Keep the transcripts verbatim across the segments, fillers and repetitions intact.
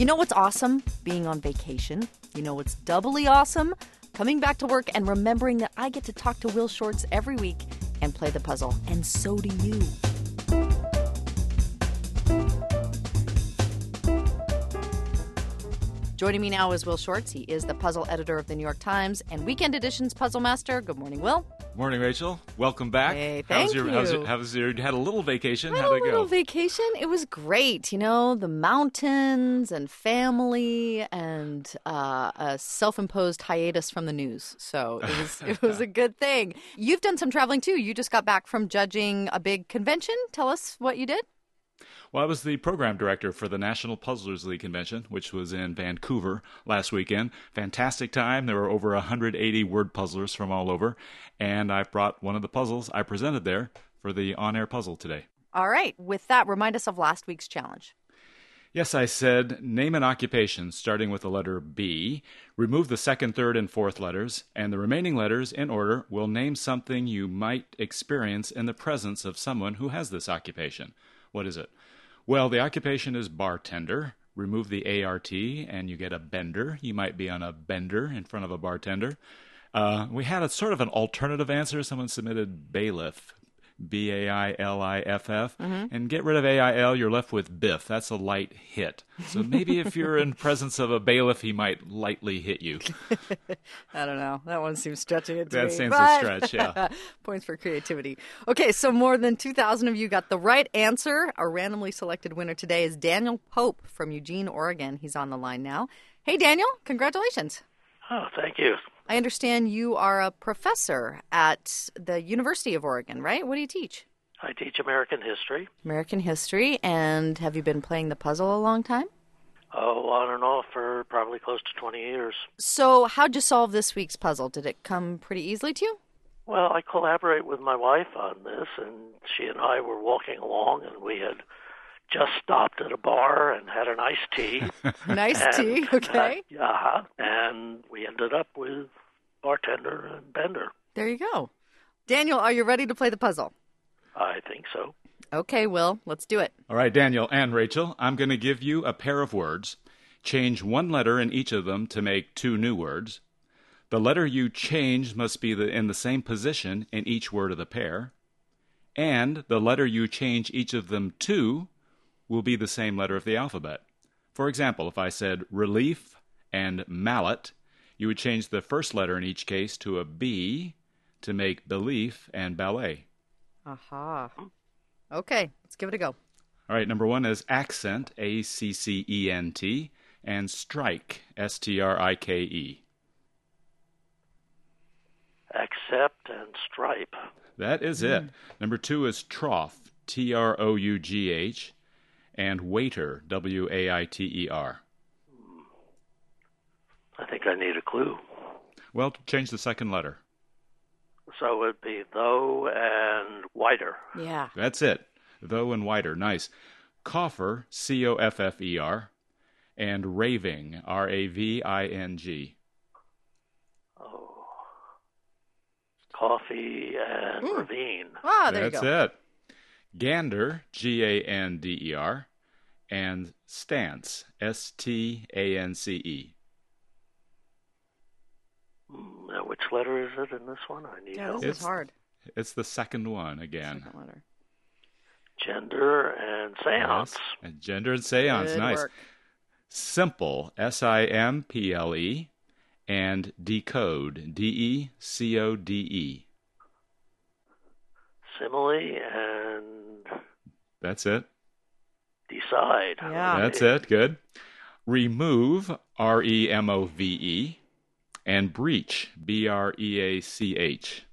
You know what's awesome? Being on vacation. You know what's doubly awesome? Coming back to work and remembering that I get to talk to Will Shortz every week and play the puzzle. And so do you. Joining me now is Will Shortz. He is the puzzle editor of the New York Times and Weekend Edition's Puzzle Master. Good morning, Will. Morning, Rachel. Welcome back. Hey, thank how's your, you. How's your, how's your, you had a little vacation. Had How'd a it little go? vacation. It was great. You know, the mountains and family and uh, a self-imposed hiatus from the news. So it was it was a good thing. You've done some traveling too. You just got back from judging a big convention. Tell us what you did. Well, I was the program director for the National Puzzlers League Convention, which was in Vancouver last weekend. Fantastic time. There were over one hundred eighty word puzzlers from all over. And I brought one of the puzzles I presented there for the on-air puzzle today. All right. With that, remind us of last week's challenge. Yes, I said, name an occupation starting with the letter B, remove the second, third, and fourth letters, and the remaining letters, in order, will name something you might experience in the presence of someone who has this occupation. What is it? Well, the occupation is bartender. Remove the A R T, and you get a bender. You might be on a bender in front of a bartender. Uh, we had a sort of an alternative answer. Someone submitted bailiff. B A I L I F F, mm-hmm. And get rid of A I L, you're left with biff. That's a light hit. So maybe if you're in presence of a bailiff, he might lightly hit you. I don't know. That one seems stretching it to that me. That seems but... a stretch, yeah. Points for creativity. Okay, so more than two thousand of you got the right answer. Our randomly selected winner today is Daniel Pope from Eugene, Oregon. He's on the line now. Hey, Daniel, congratulations. Oh, thank you. I understand you are a professor at the University of Oregon, right? What do you teach? I teach American history. American history. And have you been playing the puzzle a long time? Oh, on and off for probably close to twenty years. So how'd you solve this week's puzzle? Did it come pretty easily to you? Well, I collaborate with my wife on this, and she and I were walking along, and we had just stopped at a bar and had an iced tea. Nice and, tea, okay. Uh, uh-huh, and we ended up with bartender and bender. There you go. Daniel, are you ready to play the puzzle? I think so. Okay, Will, let's do it. All right, Daniel and Rachel, I'm going to give you a pair of words. Change one letter in each of them to make two new words. The letter you change must be the, in the same position in each word of the pair. And the letter you change each of them to will be the same letter of the alphabet. For example, if I said relief and mallet, you would change the first letter in each case to a B to make belief and ballet. Aha. Okay, let's give it a go. All right, number one is accent, A C C E N T, and strike, S T R I K E. Accept and stripe. That is mm. it. Number two is trough, T R O U G H, and waiter, W A I T E R. I think I need a clue. Well, change the second letter. So it'd be though and whiter. Yeah. That's it. Though and whiter. Nice. Coffer, C O F F E R, and raving, R A V I N G. Oh. Coffee and mm. ravine. Ah, there That's you go. That's it. Gander, G A N D E R, and stance, S T A N C E. Now, which letter is it in this one? I need yeah, help. This it's, is hard. It's the second one again. Second letter. Gender and seance. Yes. And gender and seance. Good nice. Work. Simple, S I M P L E, and decode, D E C O D E. Simile and... That's it. Decide. Yeah. That's it. Good. Remove, R E M O V E, and breach, B R E A C H.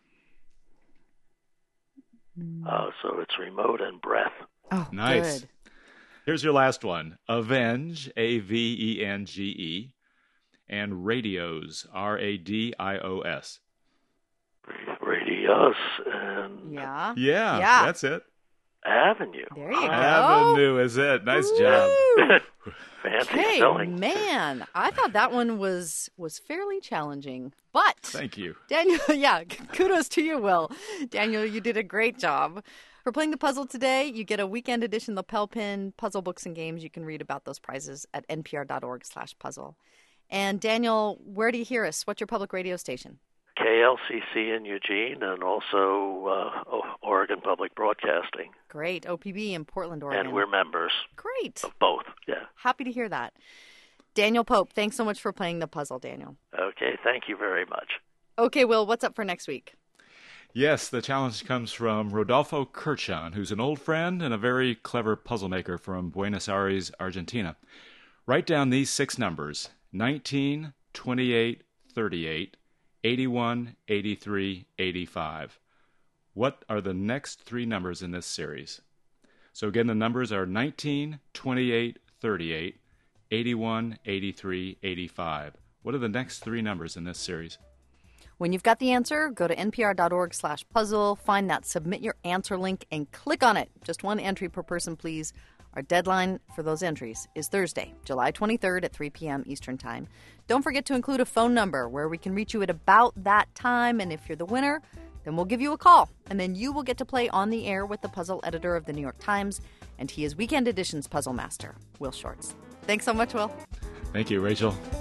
Oh, so it's remote and breath. Oh, nice. Good. Here's your last one. Avenge, A V E N G E, and radios, R A D I O S. Radios and... Yeah. Yeah, yeah. That's it. Avenue. There you go. Avenue is it. Nice Woo! job. Fancy Hey, spelling. man, I thought that one was was fairly challenging. But Thank you. Daniel, yeah, kudos to you, Will. Daniel, you did a great job. For playing the puzzle today, you get a weekend edition lapel pin, puzzle books and games. You can read about those prizes at npr.org slash puzzle. And Daniel, where do you hear us? What's your public radio station? K L C C in Eugene, and also uh, Oregon Public Broadcasting. Great. O P B in Portland, Oregon. And we're members. Great. Of both, yeah. Happy to hear that. Daniel Pope, thanks so much for playing the puzzle, Daniel. Okay, thank you very much. Okay, Will, what's up for next week? Yes, the challenge comes from Rodolfo Kirchon, who's an old friend and a very clever puzzle maker from Buenos Aires, Argentina. Write down these six numbers: nineteen, twenty-eight, thirty-eight, eighty-one, eighty-three, eighty-five. What are the next three numbers in this series? So again, the numbers are nineteen, twenty-eight, thirty-eight, eighty-one, eighty-three, eighty-five. What are the next three numbers in this series? When you've got the answer, go to npr.org slash puzzle, find that submit your answer link, and click on it. Just one entry per person, please. Our deadline for those entries is Thursday, July twenty-third at three p.m. Eastern Time. Don't forget to include a phone number where we can reach you at about that time, and if you're the winner, then we'll give you a call, and then you will get to play on the air with the puzzle editor of the New York Times, and he is Weekend Edition's puzzle master, Will Shortz. Thanks so much, Will. Thank you, Rachel.